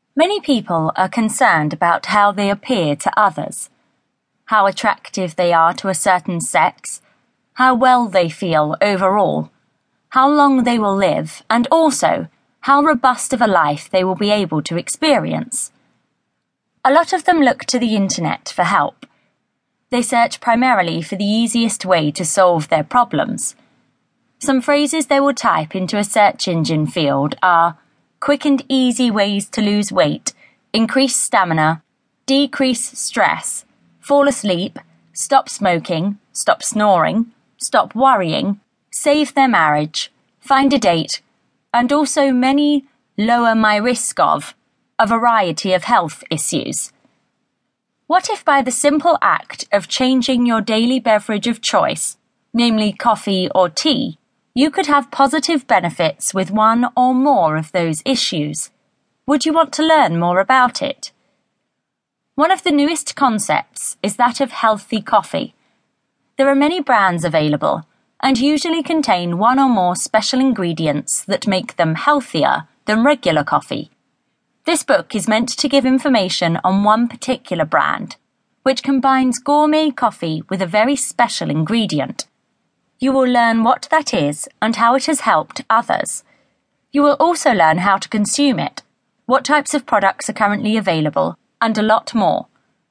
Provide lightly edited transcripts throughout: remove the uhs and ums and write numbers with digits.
Many people are concerned about how they appear to others, how attractive they are to a certain sex, how well they feel overall, how long they will live, and also how robust of a life they will be able to experience. A lot of them look to the internet for help. They search primarily for the easiest way to solve their problems. Some phrases they will type into a search engine field are quick and easy ways to lose weight, increase stamina, decrease stress, fall asleep, stop smoking, stop snoring, stop worrying, save their marriage, find a date, and also many lower my risk of a variety of health issues. What if by the simple act of changing your daily beverage of choice, namely coffee or tea, you could have positive benefits with one or more of those issues? Would you want to learn more about it? One of the newest concepts is that of healthy coffee. There are many brands available and usually contain one or more special ingredients that make them healthier than regular coffee. This book is meant to give information on one particular brand, which combines gourmet coffee with a very special ingredient. You will learn what that is and how it has helped others. You will also learn how to consume it, what types of products are currently available, and a lot more.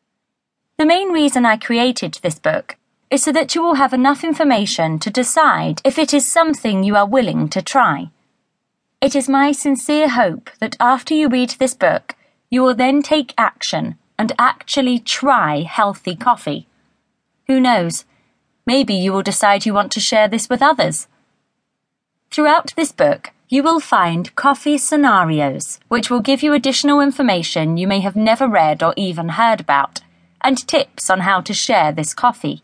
The main reason I created this book is so that you will have enough information to decide if it is something you are willing to try. It is my sincere hope that after you read this book, you will then take action and actually try healthy coffee. Who knows? Maybe you will decide you want to share this with others. Throughout this book, you will find coffee scenarios, which will give you additional information you may have never read or even heard about, and tips on how to share this coffee.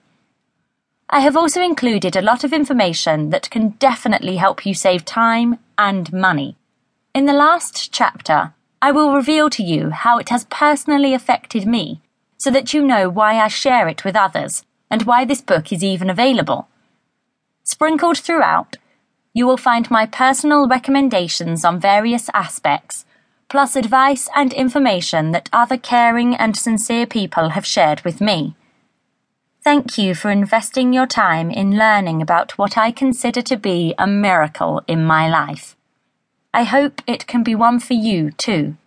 I have also included a lot of information that can definitely help you save time and money. In the last chapter, I will reveal to you how it has personally affected me, so that you know why I share it with others, and why this book is even available. Sprinkled throughout, you will find my personal recommendations on various aspects, plus advice and information that other caring and sincere people have shared with me. Thank you for investing your time in learning about what I consider to be a miracle in my life. I hope it can be one for you too.